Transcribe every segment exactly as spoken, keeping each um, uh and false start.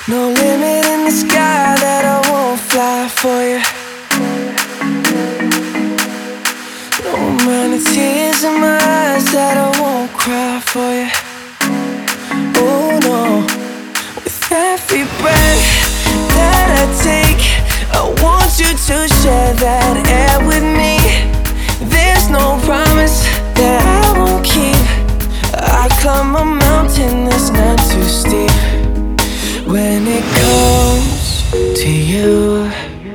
No limit in the sky that I won't fly for you. No amount of tears in my eyes that I won't cry for you. Oh no. With every breath that I take, I want you to share that air with me. There's no promise that I won't keep. I climb a mountain that's not too steep. When it comes to you,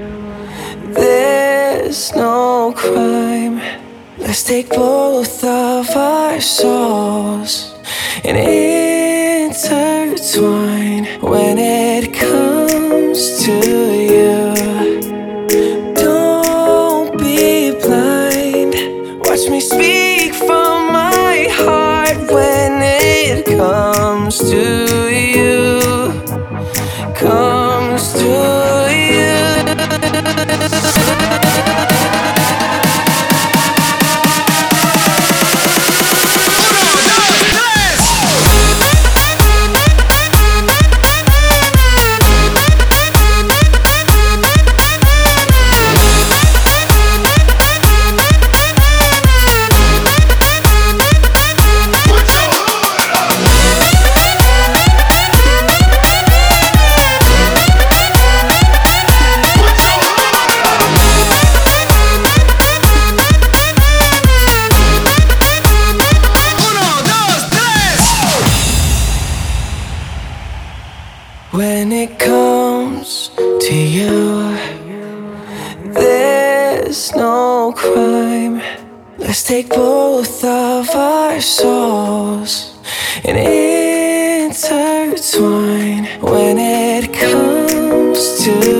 there's no crime. Let's take both of our souls and intertwine. When it comes to you, don't be blind. Watch me speak from my heart. When it comes to you, comes to you. When it comes to you, there's no crime. Let's take both of our souls and intertwine. When it comes to